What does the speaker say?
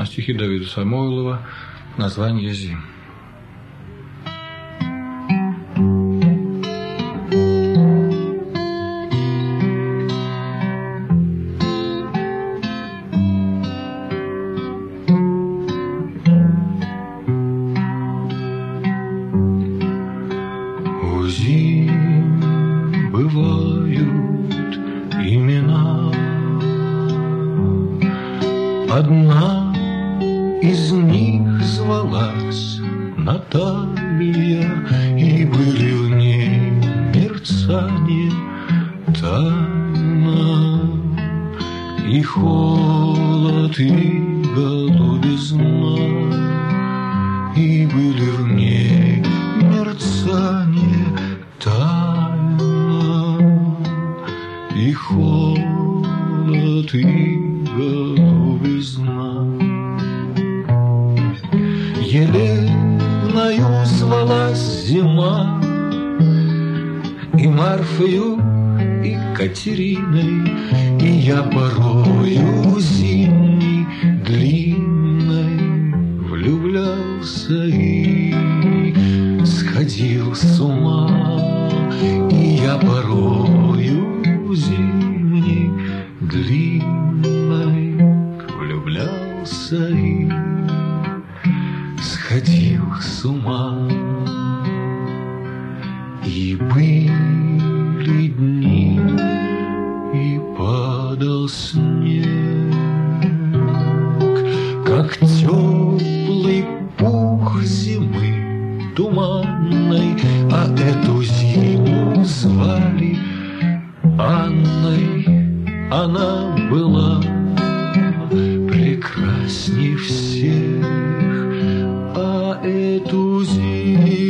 на стихи Давида Самойлова «Название зим». У зим бывают имена. Одна из них звалась Наталья, и были в ней мерцание, тайна и холод, и голубизна, и были в ней мерцание, тайна и холод, и голубизна. Еленою звалась зима, и Марфою, и Катериной, и я порою зимней длинной влюблялся и сходил с ума, и я порою зимней длинной влюблялся и сходил с ума. И были дни, и падал снег, как теплый пух зимы туманной, а эту зиму звали Анной. Она была прекрасней всех, а эту зиму